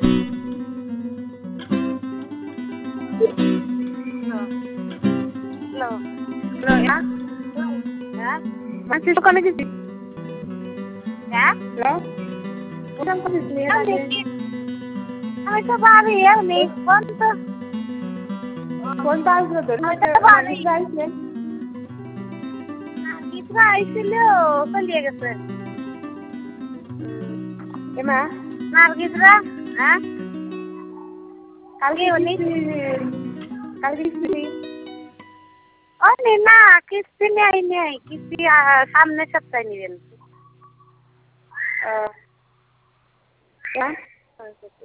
hello hello হ্যাঁ হ্যাঁ মাছের দোকানে গেছি হ্যাঁ হ্যালো ওখান থেকে আমি তো বাড়ি এমনি কোনটা আসলো তোর আইসলেন কিছু আইছিল চলিয়ে গেছে এমা নার্গিসরা হ্যাঁ কালকে কিস্তি ও না কিস্তি নেই কিস্তি সামনের সপ্তাহে নেবেন